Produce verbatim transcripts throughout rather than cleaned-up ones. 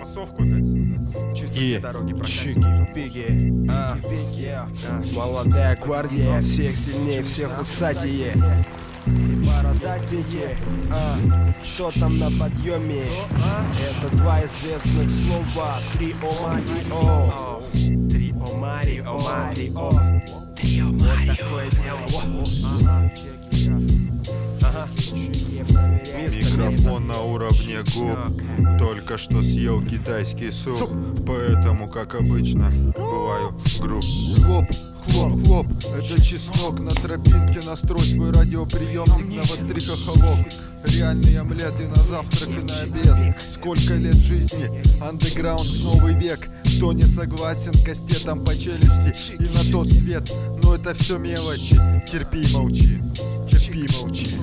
массовку опять создать. Чистые дороги прокатятся. Пиги, а, молодая гвардия, всех сильнее, всех усадье. Бородатики, а, что там на подъеме? Это два известных слова. Трио Марио. Трио Марио, Марио. Трио Марио. Вот такое дело. Ага. Микрофон на уровне губ. Только что съел китайский суп, поэтому, как обычно, бываю груб. Хлоп, хлоп, хлоп, это чеснок. На тропинке настрой свой радиоприемник, навостри хохолок. Реальные омлеты на завтрак и на обед. Сколько лет жизни, андеграунд в новый век. Кто не согласен, кастетом по челюсти и на тот свет. Но это все мелочи, терпи и молчи, терпи и молчи.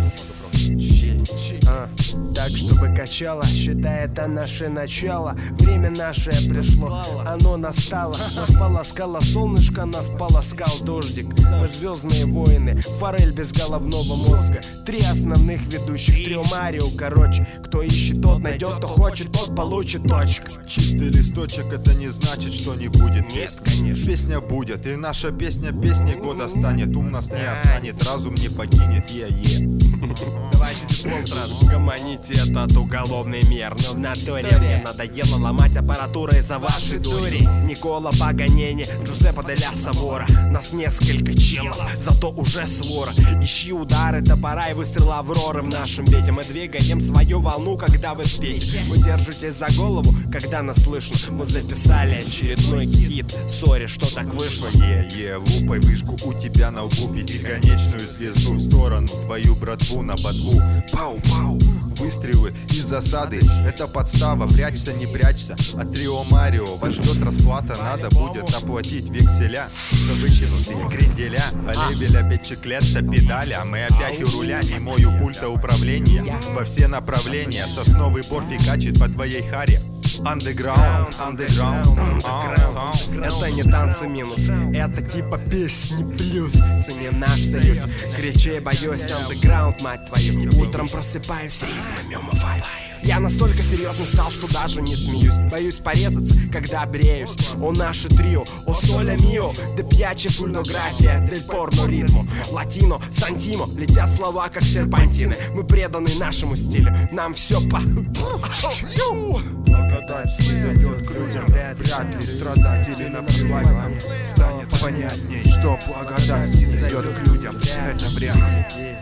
А, так, чтобы качало, считай, это наше начало. Время наше пришло, оно настало. Нас полоскало солнышко, нас полоскал дождик. Мы звездные воины, форель без головного мозга. Три основных ведущих, трио Марио, короче. Кто ищет, тот найдет, кто хочет, тот получит точек. Чистый листочек, это не значит, что не будет. Нет, конечно. Песня будет, и наша песня песней года станет. Ум нас не останет, разум не покинет. Е-е. Давайте диплом сразу. Гомоните этот уголовный мир. Но в натуре мне надоело ломать аппаратуру из-за вашей дури. Никола Паганини, Джузеппе де ля Савора. Нас несколько челов, зато уже свора. Ищи удары топора и выстрел Авроры в нашем бете. Мы двигаем свою волну, когда вы спите. Вы держитесь за голову, когда нас слышно. Мы записали очередной хит. Сори, что так вышло. Е-е, лупай вышку у тебя на лбу. Пятиконечную звезду в сторону, твою братву на ботву. Пау-пау, выстрелы из засады. Это подстава, прячься, не прячься. От трио Марио вас ждет расплата. Надо будет оплатить векселя за выкинутые кренделя. Полебеля, печеклетта, педали. А мы опять у руля, не мою пульта управления. Во все направления сосновый бор фигачит по твоей харе. Андеграунд, андеграунд, андеграунд. Это не танцы минус, это типа песни плюс. Цени наш союз, кричи, боюсь, андеграунд, мать твою. Утром просыпаюсь, рифмами умываюсь. Я настолько серьезный стал, что даже не смеюсь. Боюсь порезаться, когда бреюсь. О, наше трио, о, соля мио. Де пьяче фульнография, дель порно ритмо. Латино, сантимо, летят слова, как серпантины. Мы преданы нашему стилю, нам все по... Благодать снизойдет к людям, вряд ли страдать или наплевать нам станет понятней, что благодать снизойдет к людям. Это вряд ли.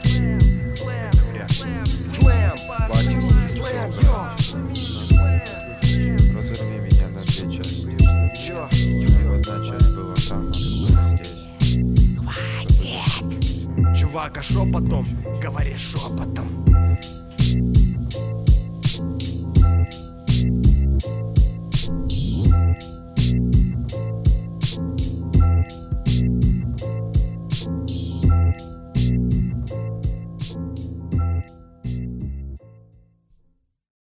Слэм, разорви меня на две части. чё? И одна часть была там, а другая здесь. Чувак, а шепотом, говори шепотом.